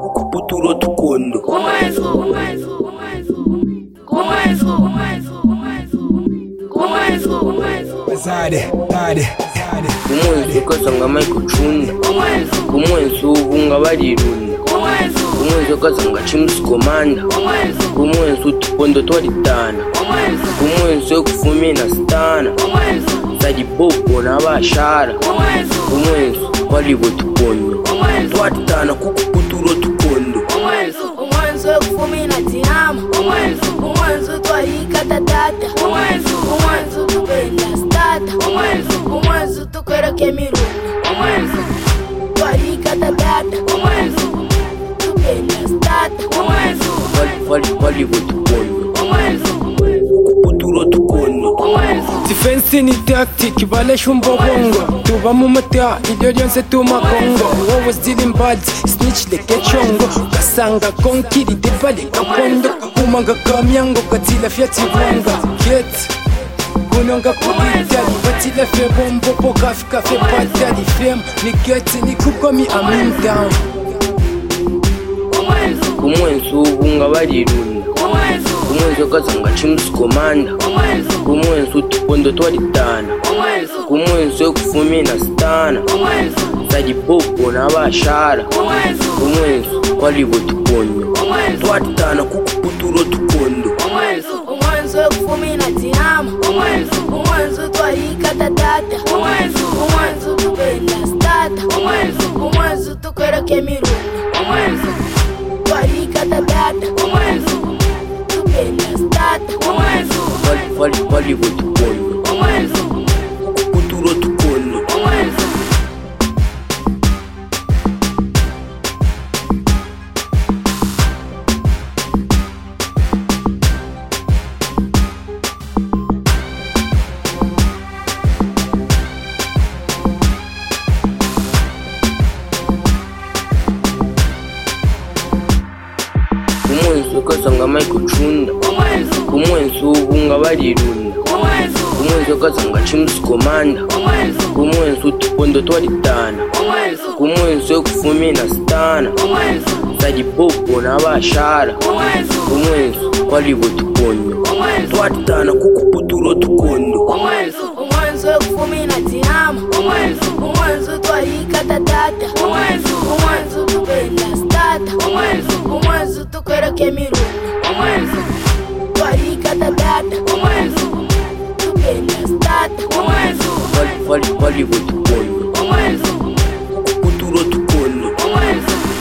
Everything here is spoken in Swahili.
Kukuputuro tukondo Kumwenzu kazanga maikuchunda Kumwenzu ubunga barirunda Kumwenzu kazanga chimusi komanda Kumwenzu tupondo twalitana Kumwenzu kufumina stana Sadi bobo na bashara Kumwenzu walibo tupondo twalitana kukuputuro tukondo Kumwenzu kufumina tinama Kumwenzu twahika tatata Kumwenzu tupenda stata Kumwenzu tukereke mirungu Twahika tatata tupenda stata walibo tukondo kukuputuro tukondo Defense ni tactic balesha umbobongo tuba mu mata ibyo byose tumakongo wowe ziri bad snitch leke chongo kasanga konkiri de bale kapondo umanga kamyango katila fyatibonga get kunonga kubita batila fe bombo pokafika fe patali fem ni get ni kukomi amin down Kumwenzu ubunga barirunda Kumwenzu kazanga chimusi komanda Kumwenzu tupondo twalitana Kumwenzu kufumina stana Sadi bobo na bashara Kumwenzu walibo tukondo twalitana kukuputuro tukondo Kumwenzu kufumina tinama Kumwenzu twahika tatata Kumwenzu tupenda stata Kumwenzu tukereke mirungu Twahika tatata tupenda stata walibo tukondo kukuputuro tukondo Kumwenzu kazanga maikuchunda Kumwenzu ubunga barirunda Kumwenzu kazanga chimusi komanda Kumwenzu tupondo twalitana Kumwenzu kufumina stana Sadi bobo na bashara Kumwenzu walibo tukondo twalitana kukuputuro tukondo Kumwenzu kufumina tinama Kumwenzu twahika tatata